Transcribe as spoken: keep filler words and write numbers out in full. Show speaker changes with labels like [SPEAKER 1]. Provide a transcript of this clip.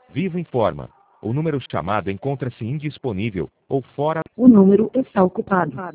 [SPEAKER 1] Vivo informa. O número chamado encontra-se indisponível ou fora.
[SPEAKER 2] O número está ocupado.